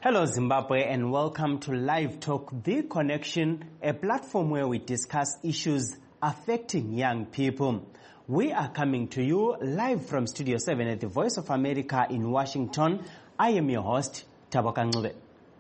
Hello Zimbabwe and welcome to Live Talk, The Connection, a platform where we discuss issues affecting young people. We are coming to you live from Studio 7 at the Voice of America in Washington. I am your host, Tabaka Ngube.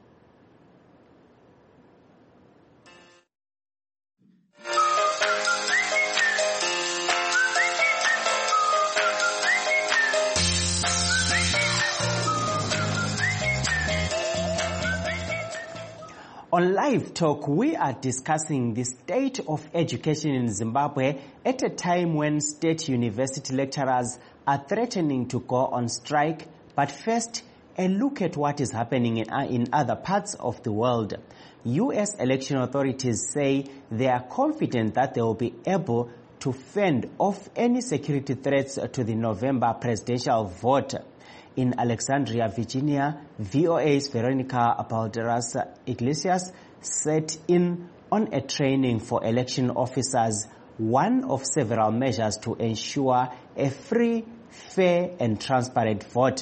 On Live Talk, we are discussing the state of education in Zimbabwe at a time when state university lecturers are threatening to go on strike. But first, a look at what is happening in other parts of the world. U.S. election authorities say they are confident that they will be able to fend off any security threats to the November presidential vote. In Alexandria, Virginia, VOA's Veronica Balderas Iglesias set in on a training for election officers, one of several measures to ensure a free, fair and transparent vote.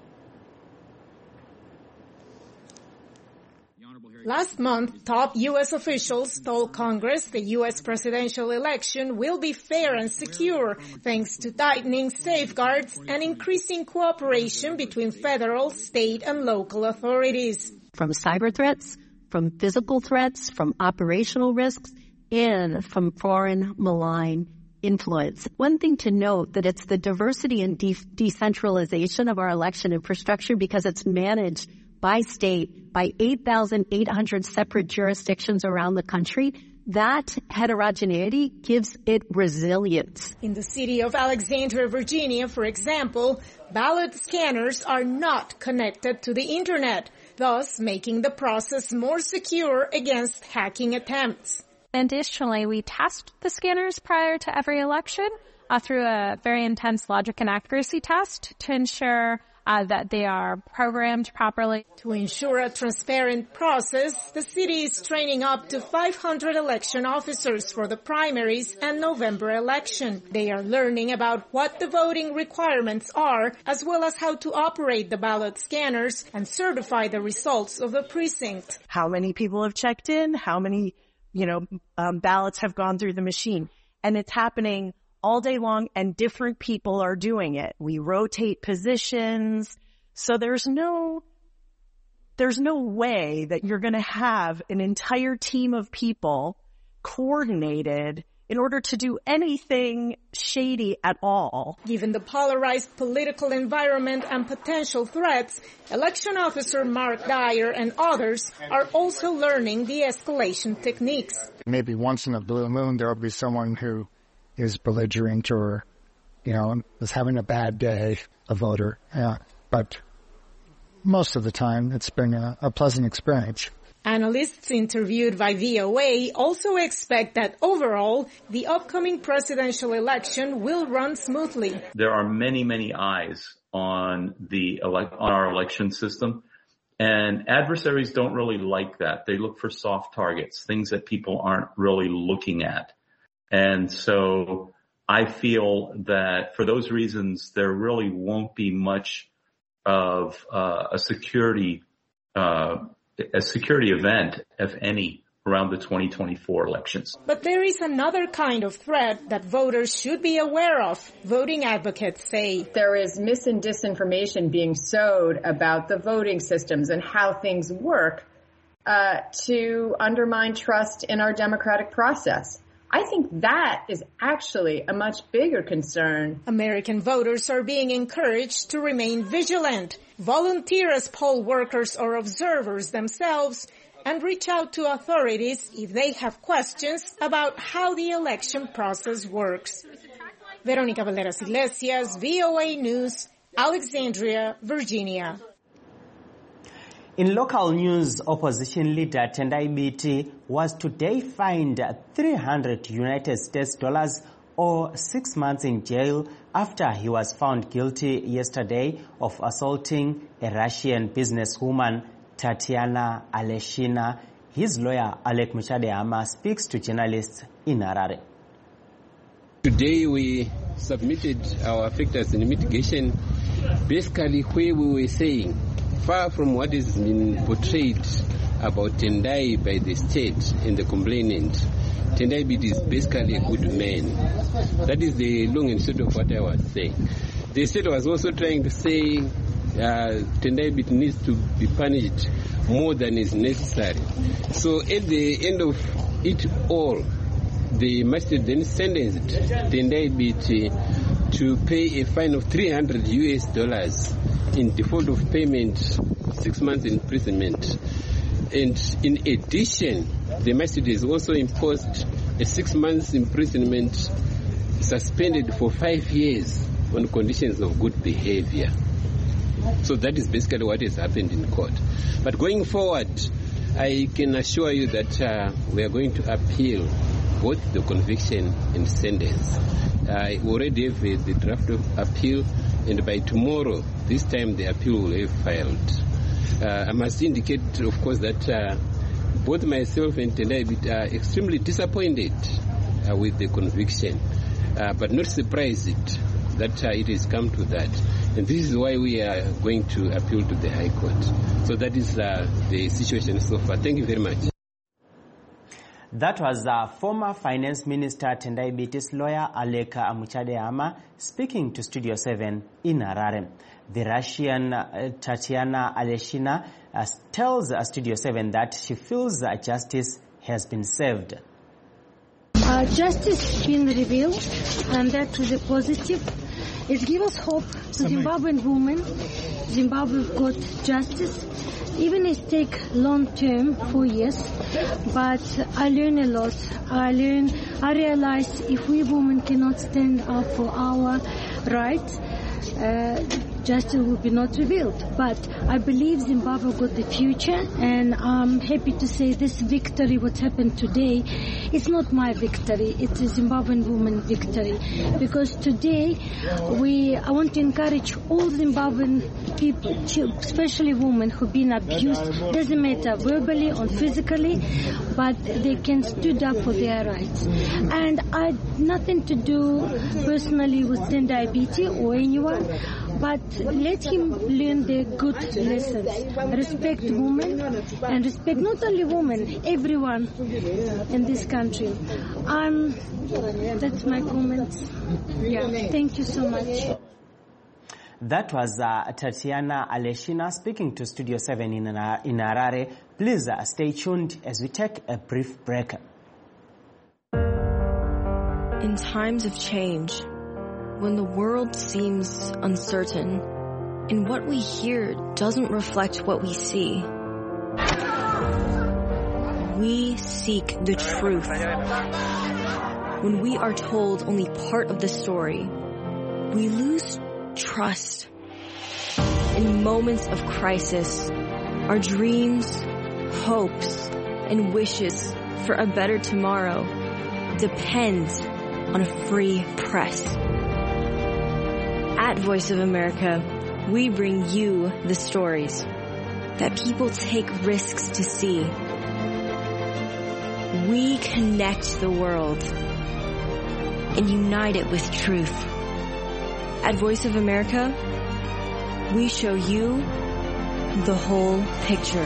Last month, top U.S. officials told Congress the U.S. presidential election will be fair and secure thanks to tightening safeguards and increasing cooperation between federal, state, and local authorities. From cyber threats, from physical threats, from operational risks, and from foreign malign influence. One thing to note that it's the diversity and decentralization of our election infrastructure because it's managed by state, by 8,800 separate jurisdictions around the country. That heterogeneity gives it resilience. In the city of Alexandria, Virginia, for example, ballot scanners are not connected to the internet, thus making the process more secure against hacking attempts. Additionally, we test the scanners prior to every election through a very intense logic and accuracy test to ensure that they are programmed properly. To ensure a transparent process, the city is training up to 500 election officers for the primaries and November election. They are learning about what the voting requirements are, as well as how to operate the ballot scanners and certify the results of the precinct. How many people have checked in? How many, ballots have gone through the machine? And it's happening all day long, and different people are doing it. We rotate positions. So there's no way that you're going to have an entire team of people coordinated in order to do anything shady at all. Given the polarized political environment and potential threats, election officer Mark Dyer and others are also learning the escalation techniques. Maybe once in a blue moon there will be someone who is belligerent or, is having a bad day, a voter. Yeah. But most of the time, it's been a pleasant experience. Analysts interviewed by VOA also expect that overall, the upcoming presidential election will run smoothly. There are many, many eyes on our election system, and adversaries don't really like that. They look for soft targets, things that people aren't really looking at. And so I feel that for those reasons, there really won't be much of a security event, if any, around the 2024 elections. But there is another kind of threat that voters should be aware of, voting advocates say. There is mis and disinformation being sowed about the voting systems and how things work to undermine trust in our democratic process. I think that is actually a much bigger concern. American voters are being encouraged to remain vigilant, volunteer as poll workers or observers themselves, and reach out to authorities if they have questions about how the election process works. Veronica Balderas Iglesias, VOA News, Alexandria, Virginia. In local news, opposition leader Tendai Biti was today fined 300 United States dollars or 6 months in jail after he was found guilty yesterday of assaulting a Russian businesswoman, Tatiana Aleshina. His lawyer, Alek Muchadehama, speaks to journalists in Harare. Today we submitted our factors in mitigation, basically where we were saying far from what has been portrayed about Tendai by the state and the complainant, Tendai Biti is basically a good man. That is the long and short of what I was saying. The state was also trying to say Tendai Biti needs to be punished more than is necessary. So at the end of it all, the magistrate then sentenced Tendai Biti to pay a fine of $300 in default of payment, 6 months imprisonment. And in addition, the magistrate has also imposed a 6 months imprisonment suspended for 5 years on conditions of good behavior. So that is basically what has happened in court. But going forward, I can assure you that we are going to appeal both the conviction and sentence. I already have the draft of appeal, and by tomorrow, this time the appeal will have filed. I must indicate, of course, that both myself and Tendai Biti are extremely disappointed with the conviction, but not surprised that it has come to that. And this is why we are going to appeal to the High Court. So that is the situation so far. Thank you very much. That was former Finance Minister Tendai Biti's lawyer Aleka Amuchadeama speaking to Studio 7 in Harare. The Russian Tatiana Aleshina tells Studio 7 that she feels justice has been served. Justice has been revealed, and that is a positive. It gives us hope to Zimbabwean women. Zimbabwe got justice. Even it take long term, 4 years, but I learn a lot. I realize if we women cannot stand up for our rights, justice will be not revealed. But I believe Zimbabwe got the future, and I'm happy to say this victory, what happened today, it's not my victory, it's a Zimbabwean woman victory. Because today, I want to encourage all Zimbabwean people, especially women who've been abused, doesn't matter verbally or physically, but they can stand up for their rights. And I had nothing to do personally with Tendai Biti or anyone, but let him learn the good lessons. Respect women and respect not only women, everyone in this country. That's my comments. Yeah, thank you so much. That was Tatiana Aleshina speaking to Studio 7 in Harare. Please stay tuned as we take a brief break. In times of change, when the world seems uncertain and what we hear doesn't reflect what we see, we seek the truth. When we are told only part of the story, we lose trust. In moments of crisis, our dreams, hopes, and wishes for a better tomorrow depend on a free press. At Voice of America, we bring you the stories that people take risks to see. We connect the world and unite it with truth. At Voice of America, we show you the whole picture.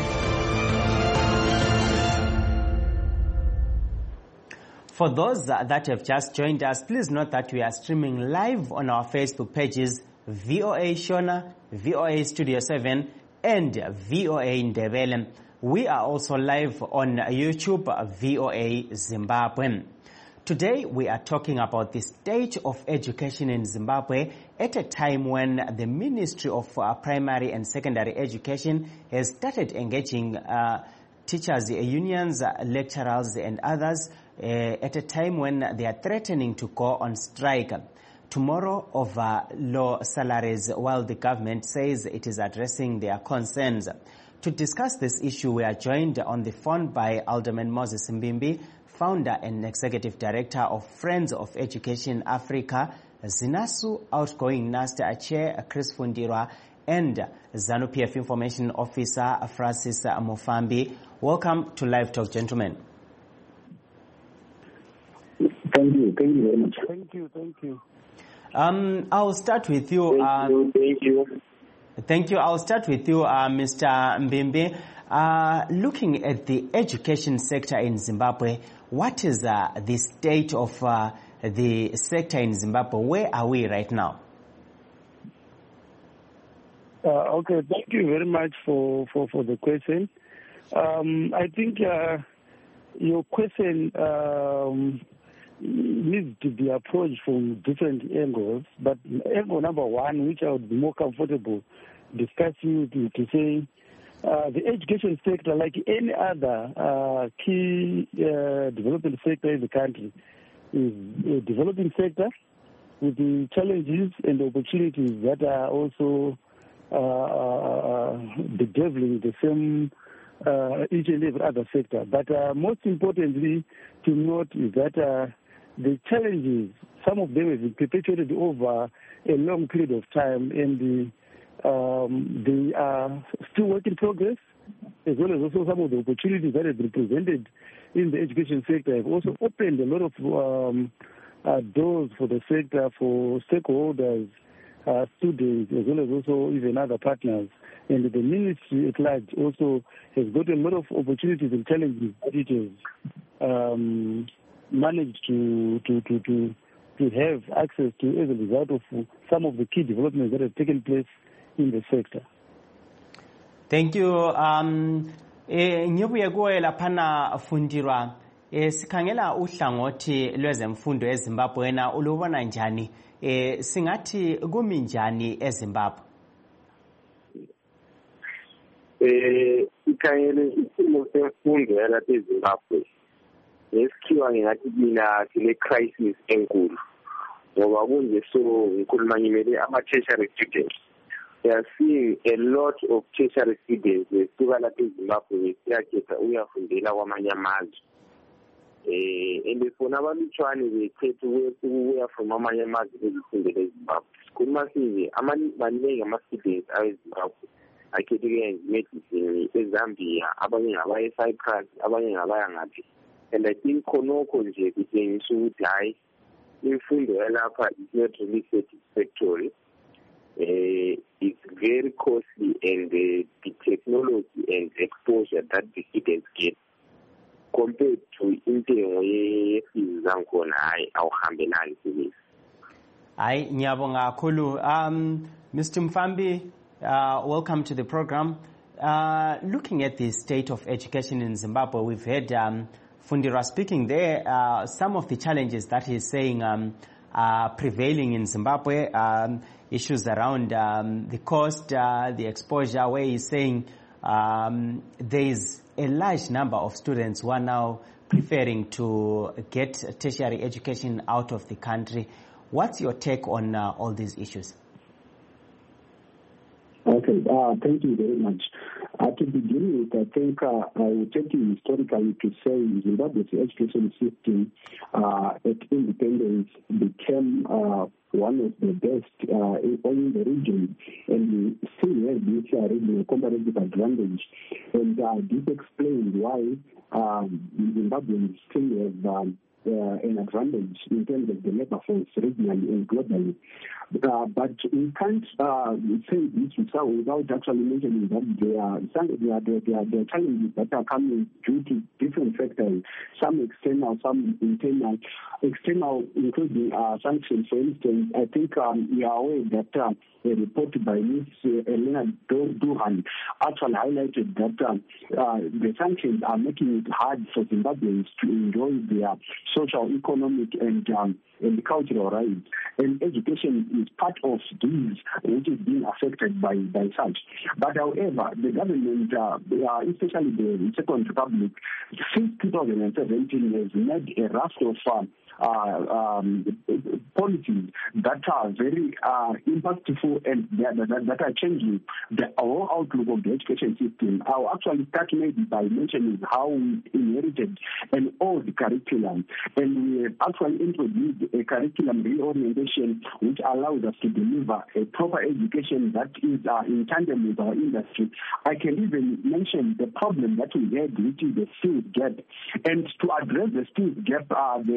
For those that have just joined us, please note that we are streaming live on our Facebook pages, VOA Shona, VOA Studio 7, and VOA Ndebele. We are also live on YouTube, VOA Zimbabwe. Today we are talking about the state of education in Zimbabwe at a time when the Ministry of Primary and Secondary Education has started engaging teachers' unions, lecturers and others at a time when they are threatening to go on strike tomorrow over low salaries, while the government says it is addressing their concerns. To discuss this issue, we are joined on the phone by Alderman Moses Mbimbi, founder and executive director of Friends of Education Africa, ZINASU outgoing NASTA chair Chris Fundirwa, and ZANU-PF information officer Francis Mufambi. Welcome to Live Talk, gentlemen. Thank you very much. Thank you. I'll start with you. Thank you. Thank you. I'll start with you, Mr. Mbimbi. Looking at the education sector in Zimbabwe, what is the state of the sector in Zimbabwe? Where are we right now? Okay, thank you very much for the question. I think your question needs to be approached from different angles, but angle number one, which I would be more comfortable discussing, to say the education sector, like any other key development sector in the country, is a developing sector with the challenges and opportunities that are also bedeviling the same each and every other sector. But most importantly to note is that the challenges, some of them have been perpetuated over a long period of time, and they are still work in progress, as well as also some of the opportunities that have been presented in the education sector have also opened a lot of doors for the sector, for stakeholders, students, as well as also even other partners. And the ministry at large also has got a lot of opportunities and challenges that it has managed to have access to as a result of some of the key developments that have taken place in the sector. Thank you. Ngibuye kuwe laphana Fundirwa, sikhangela uhlangothi lwezemfundo eZimbabwe, na ulubona njani? Singathi kumi njani eZimbabwe? Sikhangele isimo semfundo yalapha eZimbabwe ngesikhiwa ngingathi mina sile crisis enkulu, ngoba kunje so ngikhuluma ngimele ama-tertiary students. We are seeing a lot of tertiary students besuka lapha eZimbabwe siyakhetha uyafundela kwamanye amazwe. And fona abalutshwane bekhetha ukuya from amanye amazwe bezifundela eZimbabwe. Sikhuluma sinje maningi ama-students aweZimbabwe akhethe ukuya medicine eZambia, abanye ngabaya eCyprus, abanye ngabaya ngaphi. And I think khonokho nje kutshengisa ukuthi hayi imfundo yalapha is not really satisfactory. It's very costly, and the technology and exposure that the students get compared to intengo ye-fees zankhona hayi awuhambelani kulezi. Hayi, ngiyabonga kakhulu. Mr. Mfambi, welcome to the program. Looking at the state of education in Zimbabwe, we've heard Fundira speaking there. Some of the challenges that he's saying are prevailing in Zimbabwe, issues around the cost, the exposure, where he's saying there is a large number of students who are now preferring to get tertiary education out of the country. What's your take on all these issues? Okay, thank you very much. To begin with, I think I will take you historically to say Zimbabwe's education system at independence became one of the best in the region, and we still have this regional comparative advantage. And this explains why Zimbabweans still have an advantage in terms of the labor force regionally and globally. But we can't say this without actually mentioning that there are challenges that are coming due to different factors, some external, some internal. External including sanctions. For instance, I think we are aware that a report by Ms. Elena Duhan actually highlighted that the sanctions are making it hard for Zimbabweans to enjoy their social, economic, and cultural rights. And education is part of these which is being affected by such. But however, the government, especially the Second Republic, since 2017 has made a raft of policies that are very impactful and that are changing the whole outlook of the education system. I'll actually start maybe by mentioning how we inherited an old curriculum, and we actually introduced a curriculum reorientation which allows us to deliver a proper education that is in tandem with our industry. I can even mention the problem that we had, which is the skills gap. And to address the skills gap, the Second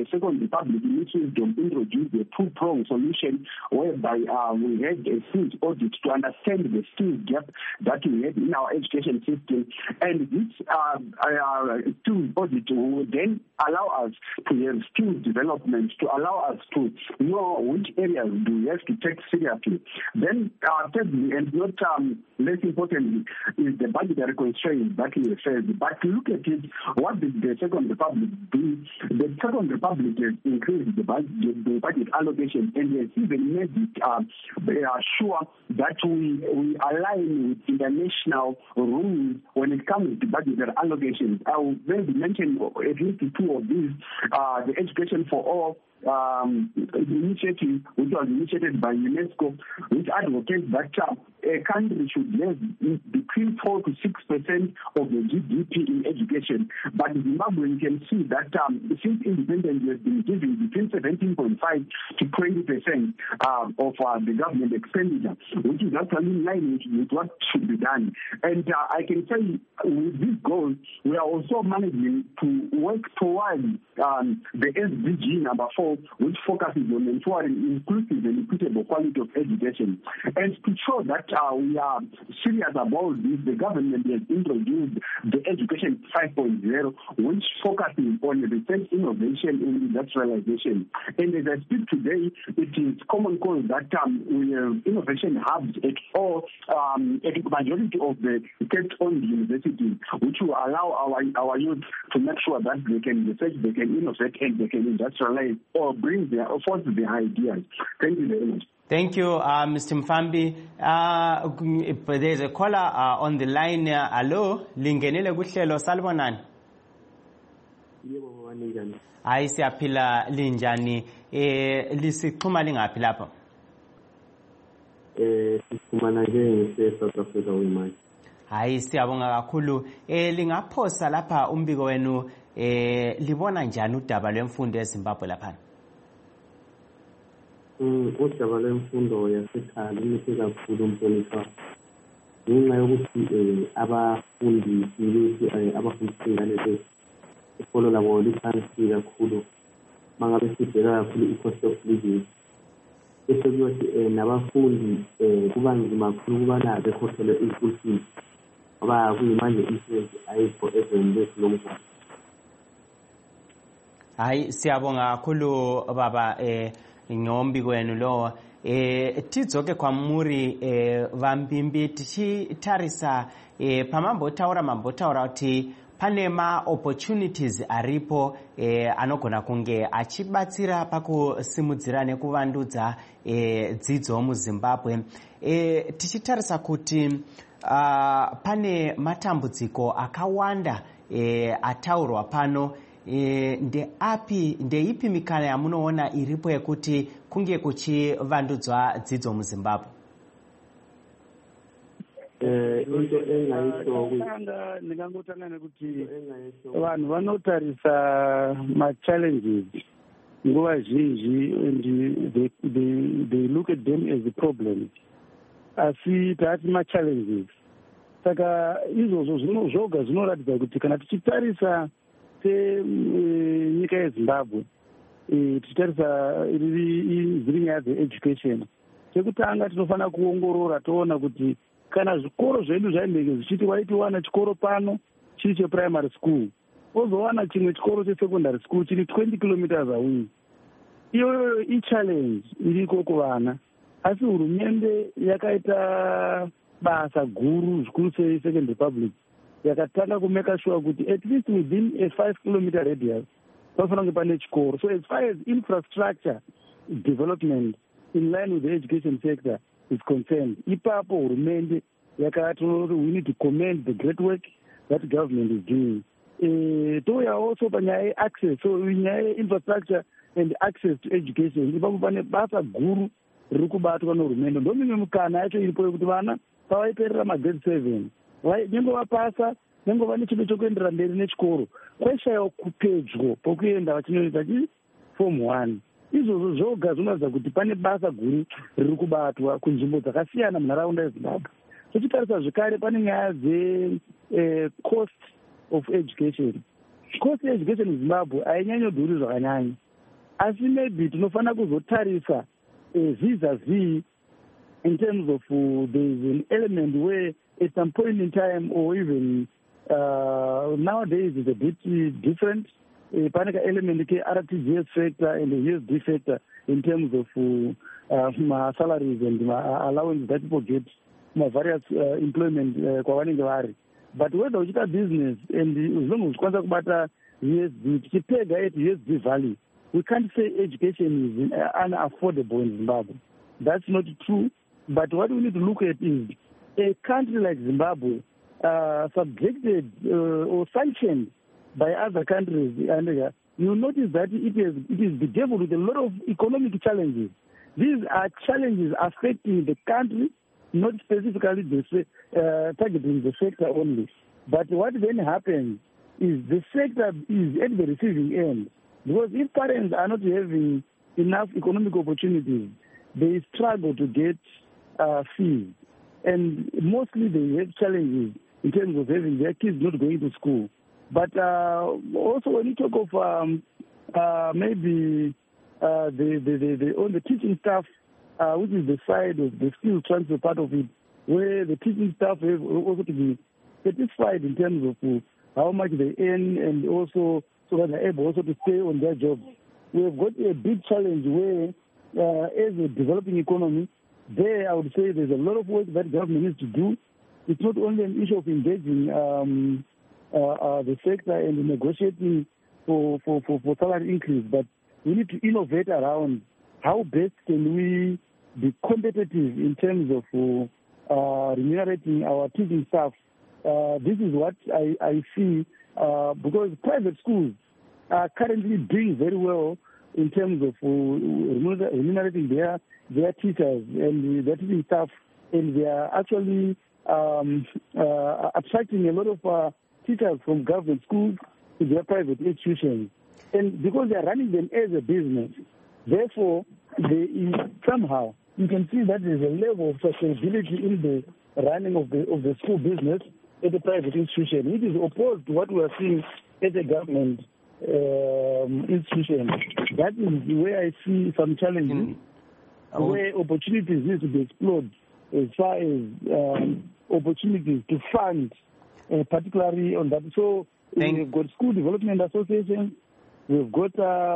Republic in its wisdom introduced a two-pronged solution whereby we had a skills audit to understand the skills gap that we had in our education system. And this skills audit will then allow us to have skills development, to allow us to know which areas do we have to take seriously. Then thirdly, and not less importantly, is the budgetary constraints that we faced. But look at it, what did the Second Republic do? The Second Republic has increased the budget allocation, and has even made it sure that we align with international rules when it comes to budgetary allocations. I will maybe mention at least two of these. The Education for All initiative, which was initiated by UNESCO, which advocates that a country should have between 4 to 6% of the GDP in education. But Zimbabwe can see that since independence has been giving between 17.5 to 20% of the government expenditure, which is actually in line with what should be done. And I can say with this goal, we are also managing to work towards the SDG number 4, which focuses on ensuring inclusive and equitable quality of education. And to show that we are serious about this, the government has introduced the Education 5.0, which focuses on research, innovation, and industrialization. And as I speak today, it is common cause that we have innovation hubs at all, at the majority of the state-owned universities, which will allow our youth to make sure that they can research, they can innovate, and they can industrialize or bring forth their ideas. Thank you very much. Thank you, Mr. Mfambi. There's a caller on the line. Hello, lingenile kuhlelo salibonani. Yebo njani? Hayi siyaphila linjani? Lisixhuma lingaphi lapha? Sikhumana nje South Africa wemanje. Hayi siyabonga kakhulu. Lingaphosa lapha umbiko wenu libona njani udaba lwemfundo eZimbabwe lapha? Udaba lwemfundo yasekhaya luhle kakhulu umhlonishwa. Ngenxa yokuthi abafundi ingane zethu ikolo labo liphansi kakhulu mangabe sibheka kakhulu i-cost of living. Bese kuyothi nabafundi kuba nzima kakhulu ukubana bekhokhelwe i-school fees ngoba kuyimanje influence ayikho ezweni lethu lomhlaba. Hayi siyabonga kakhulu baba ngombiko wenu lo tidzoke kwamuri vambimbi tichitarisa mambotaura kuti pane ma-opportunities aripo anogona kunge achibatsira pakusimudzira nekuvandudza dzidzo muZimbabwe. Tichitarisa kuti pane matambudziko akawanda ataurwa pano. Ndeipi mikana yamunoona iripo yekuti kunge kuchivandudzwa dzidzo muZimbabwe? Into engayisho ndingangotanga nekuti vanhu vanotarisa ma-challenges nguva zhinji and they look at them as problems, asi taati ma-challenges. Saka izvozvo zvoga zvinoratidza kuti kana tichitarisa senyika yeZimbabwe tichitarisa dziri nyaya dzeeducation, chekutanga tinofanira kuongorora toona kuti kana zvikoro zvedu zvainenge zvichiti waitiwana chikoro pano chiri cheprimary school wozowana chimwe chikoro chesecondary school chiri 20 kilometers away, iyoyo ichallenge iriko kuvana. Asi hurumende yakaita basa guru zvikuru seSecond Republic yakatanga kumeka sure kuti at least within a 5 kilometer radius panofanira kunge pane chikoro. So as far as infrastructure development in line with the education sector is concerned, ipapo hurumende yakati we need to commend the great work that government is doing. Touya also panyaya access, so nyaya infrastructure and access to education ipapo pane basa guru riri kubatwa nehurumende. Ndomimwe mukana yacho iripo yekuti vana pavaiperera magrade 7 nyengo vapasa nyengo vane chido chokuendera mberi nechikoro kwaishayiwa kupedyo pokuenda vachinoita form 1. Izvozvo zvoga zvinoratidza kuti pane basa guru riri kubatwa kunzvimbo dzakasiyana munharaunda yeZimbabwe. Tichitarisa zvekare pane nyaya cost of education. Cost of education muZimbabwe hainyanyodhuri zvakanyanya. asi maybe tinofana kuzotarisa vis-a-vis in terms of there's an element where at some point in time or even nowadays is a bit different. Panika element ke RTGS factor and the USD factor in terms of salaries and allowance that people get various employment kwavanenge vari. But whether uchita business and as long as ukwanisa kubata USD tichipega at USD value, we can't say education is unaffordable in Zimbabwe. That's not true. But what we need to look at is a country like Zimbabwe subjected or sanctioned by other countries, and you notice that it is bedeviled with a lot of economic challenges. These are challenges affecting the country, not specifically targeting the sector only. But what then happens is the sector is at the receiving end. Because if parents are not having enough economic opportunities, they struggle to get fees. And mostly they have challenges in terms of having their kids not going to school. But also when you talk of maybe on the teaching staff, which is the side of the skill transfer part of it, where the teaching staff have also to be satisfied in terms of how much they earn and also so that they're able also to stay on their jobs. We have got a big challenge where, as a developing economy, there I would say there's a lot of work that government needs to do. It's not only an issue of engaging the sector and negotiating for salary increase, but we need to innovate around how best can we be competitive in terms of remunerating our teaching staff. This is what I see, because private schools are currently doing very well in terms of remunerating their teachers and their teaching staff, and they are actually attracting a lot of teachers from government schools to their private institutions. And because they are running them as a business, therefore, somehow you can see that there's a level of sustainability in the running of the school business at the private institution, which is opposed to what we are seeing at the government institution. That is where I see some challenges, where opportunities need to be explored as far as opportunities to fund, particularly on that. So we've got school development associations, we've got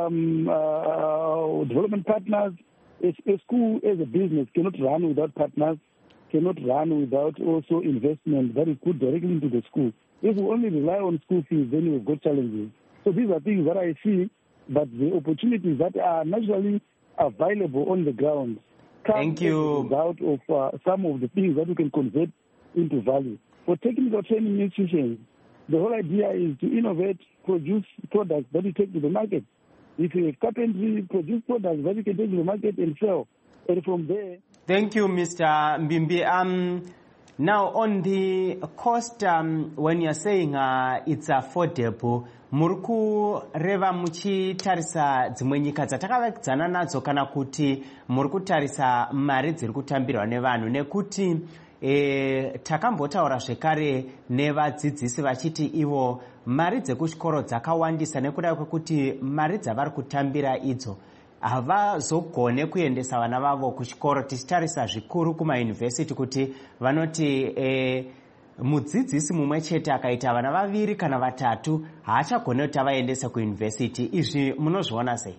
development partners. A school as a business cannot run without partners, cannot run without also investment that is put directly into the school. If we only rely on school fees, then we've got challenges. So these are things that I see, but the opportunities that are naturally available on the ground come out of some of the things that we can convert into value. For technical training institutions, the whole idea is to innovate, produce products that you take to the market. If you have carpentry, produce products that you can take to the market and sell. And from there... Thank you, Mr. Mbimbi. Now, on the cost, when you're saying it's affordable, muriku reva muchitarisa dzimwe nyika dzatakavakidzana nadzo kana kuti murikutarisa mari dziri kutambirwa nevanhu nekuti takambotaura zvekare nevadzidzisi vachiti ivo mari dzekuchikoro dzakawandisa nekuda kwekuti mari dzavari kutambira idzo havazogone kuendesa vana vavo kuchikoro. Tichitarisa zvikuru kumayunivhesiti kuti vanoti mudzidzisi mumwe chete akaita vana vaviri kana vatatu haachagone kuti avaendese kuyunivhesiti. Izvi munozviona sei?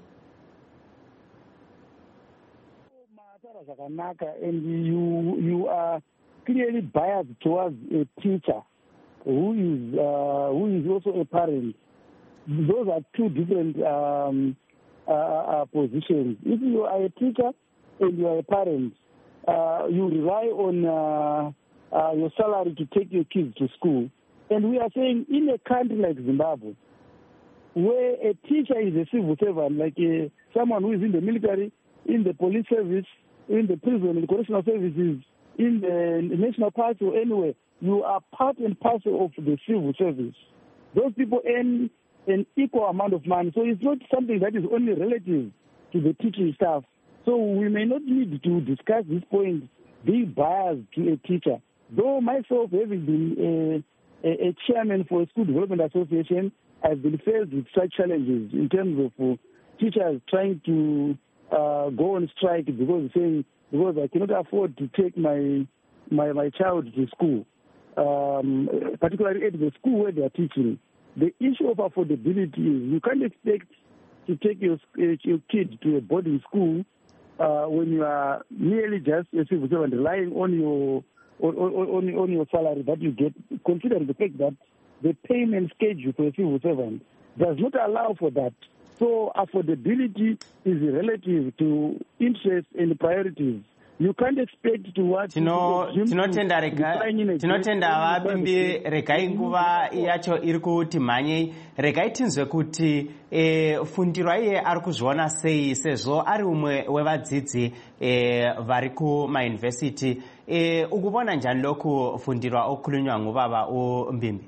And you are clearly biased towards a teacher who is also a parent. Those are two different positions. If you are a teacher and you are a parent, you rely on your salary to take your kids to school. And we are saying in a country like Zimbabwe, where a teacher is a civil servant, like someone who is in the military, in the police service, in the prison, in the correctional services, in the national party or anywhere, you are part and parcel of the civil service. Those people earn an equal amount of money. So it's not something that is only relative to the teaching staff. So we may not need to discuss this point being biased to a teacher. Though myself, having been a chairman for a school development association, I've been faced with such challenges in terms of teachers trying to go on strike because I cannot afford to take my child to school, particularly at the school where they are teaching. The issue of affordability is you can't expect to take your kid to a boarding school when you are merely just a civil servant relying on your salary that you get, considering the fact that the payment schedule for a civil servant does not allow for that. So affordability is relative to interest and priorities. You can't expect to watch. Tinotenda vapimbi regai nguva yacho iri kuti mhanyei regai tinzwe kuti fundiro iye ari kuzviona sei sezvo ari umwe wevadzidzi vari kumayunivhesiti. Ukubona njani lokufundirwa okukhulunywa ngubaba uMbimbi?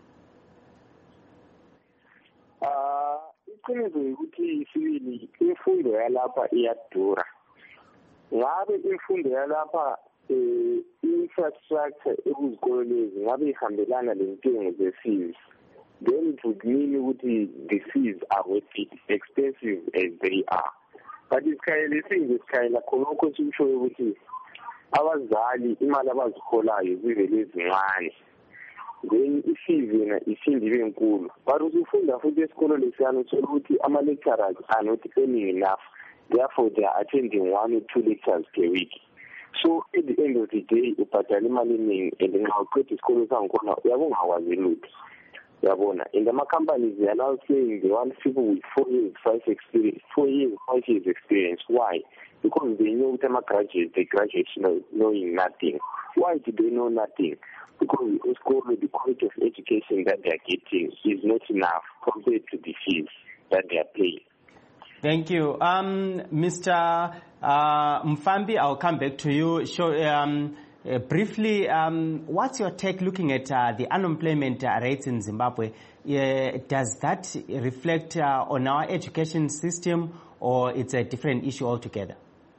Iqiniso ukuthi sibili imfundo yalapha iyadura. Ngabe imfundo yalapha infrastructure ekuzikoleni ngabe ihambelana lentengo ze-fees, then it would mean ukuthi the fees are worth it, expensive as they are. But isikhayela khonokho sikushoyo ukuthi abazali imali abaziholayo zivele zincane, then i-fees yena isindi ibe nkulu. But usufunda futhi esikolo lesiyana uthola ukuthi ama-lecturers are not earning enough. Therefore, they are attending 1 or 2 lectures per week. So, at the end of the day, ubhadala imali eningi and nxa uqeda isikolo sangikhona uyabongawazi lutho. Uyabona, and ama-companies they are now saying they want people with 4 years, 5 years experience. Why? Because they know that they graduate knowing nothing. Why do they know nothing? Because in school, the quality of education that they are getting is not enough compared to the fees that they are paying. Thank you. Mr. Mufambi, I'll come back to you. Briefly, what's your take looking at the unemployment rates in Zimbabwe? Does that reflect on our education system, or it's a different issue altogether?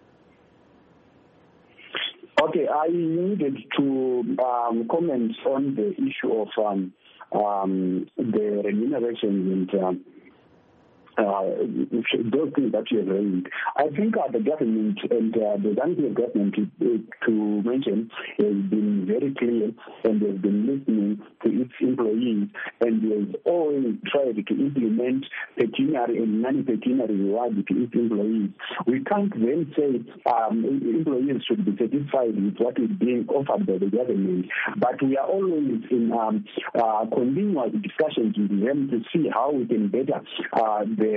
Okay, I needed to comment on the issue of the remuneration and those things that you have raised. I think the government and the Zambia government, to mention, has been very clear and has been listening to its employees and has always tried to implement pecuniary and non-pecuniary rewards to its employees. We can't then say employees should be satisfied with what is being offered by the government, but we are always in continuous discussions with them to see how we can better the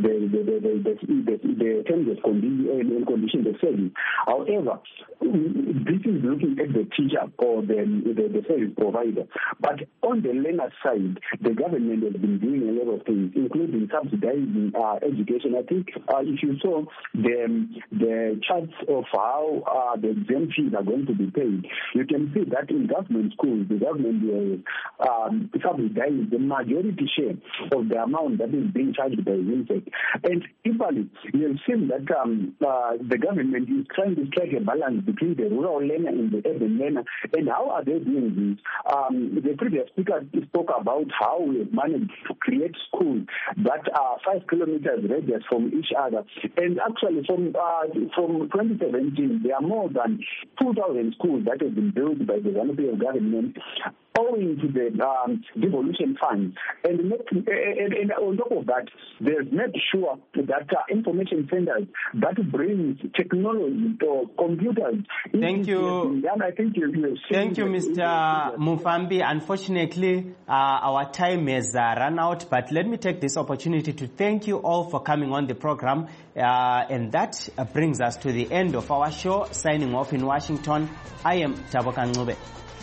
terms of conditions of service. However, this is looking at the teacher or the service provider. But on the learner side, the government has been doing a lot of things, including subsidizing education. I think if you saw the charts of how the exam fees are going to be paid, you can see that in government schools, the government will subsidize the majority share of the amount that is being charged by UNICEF. And equally, you have seen that the government is trying to strike a balance between the rural learner and the urban learner. And how are they doing this? The previous speaker spoke about how we have managed to create schools that are 5 kilometers radius from each other. And actually, from 2017, there are more than 2,000 schools that have been built by the Zambian government, owing to the devolution fund. And on top of that, they've made sure that information centers that brings technology or computers. Thank you. I think Thank you, Mr. Mufambi. Unfortunately, our time has run out, but let me take this opportunity to thank you all for coming on the program. And that brings us to the end of our show. Signing off in Washington, I am Taboka Ngube.